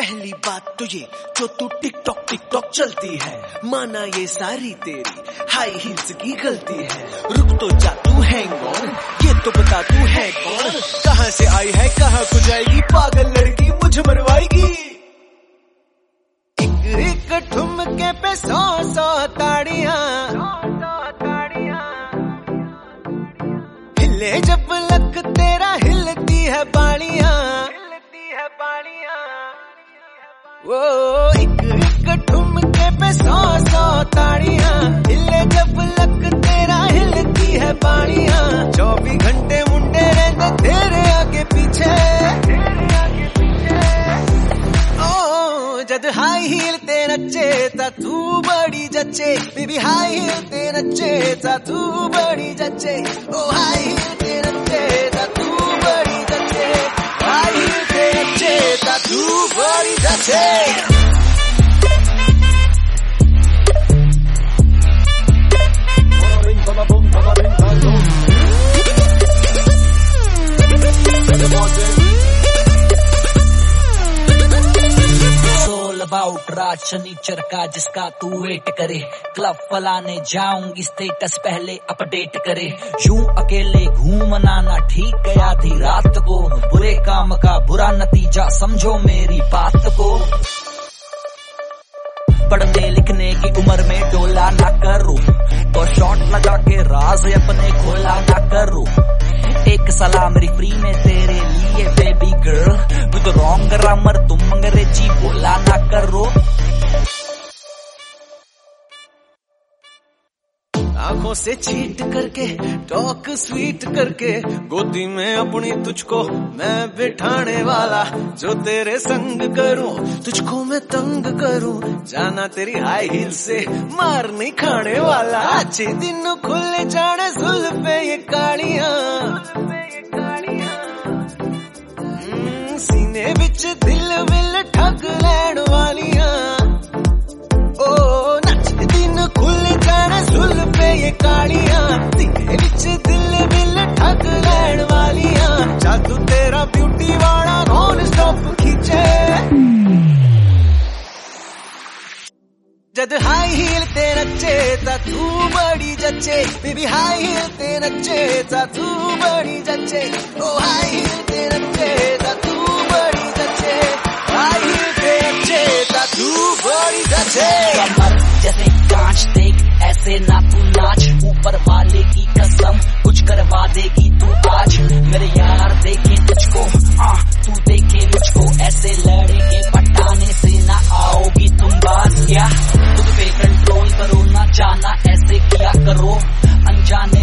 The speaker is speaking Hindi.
पहली बात तो ये जो तू टिकटॉक चलती है, माना ये सारी तेरी हाई हील्स की गलती है। रुक तो जा तू हैंग ऑन, ये तो बता तू है कौन, कहाँ से आई है कहाँ को जाएगी, पागल लड़की मुझे मरवाएगी। एक ठुमके पे 100 ताड़ियां, हिले जब लक तेरा हिलती है बालियां। वो एक ठुमके पे 100 ताड़ियां, हिले जब लक तेरा हिलती है बालियां। 24 घंटे मुंडे रहते तेरे आगे पीछे, जद हाई हील ते नचे ता तू बड़ी जचे, बेबी हाई हील ते नचे ता तू बड़ी जचे, ओ हाई हील ते नचे ता तू बड़ी जचे, हाई हील ते नचे ता तू बड़ी जचे। अबाउट राज शनिचर का जिसका तू वेट करे, क्लब फलाने जाऊंगी स्टेटस पहले अपडेट करे। यूं अकेले घूमना ना ठीक गया आधी रात को, बुरे काम का बुरा नतीजा समझो मेरी बात को। पढ़ने लिखने की उम्र में डोला ना करो, तो शॉट लगा के राज अपने खोला ना करो। एक सलाह मेरी फ्री में तेरे लिए baby girl, with wrong grammar तुम अंग्रेजी बोला ना करो। आंखों से चीट करके टॉक स्वीट करके, गोदी में अपनी तुझको मैं बिठाने वाला, जो तेरे संग करूं तुझको मैं तंग करूं, जाना तेरी हाई हील से मार नहीं खाने वाला। अच्छे दिन खुल जाने जुल्फे ये कालियां, सीने बिच दिल विल ठग लैण वालियां। ओ नच दिन खुल जाने जुल्फे ये कालियां, सीने बिच दिल विल ठग लैण वालियां। जादू तेरा ब्यूटी वाला नॉन स्टॉप खींचे, जद हाई हील ते नचे ता तू बड़ी जचे, बेबी हाई हील ते नचे ता तू बड़ी जचे, ओ हाई हील ते नचे ता तू बड़ी जचे, हाई हील ते नचे ता तू बड़ी जचे। कमर जैसे कांच देख ऐसे ना तू नाच, ऊपर वाले की कसम कुछ करवा देगी तू आज। मेरे यार देखे तुझको तू देखे मुझको, ऐसे लड़के पटाने से ना आओगी तुम बाज। क्या खुद पे कंट्रोल करो ना, जाना ऐसे किया करो, अनजाने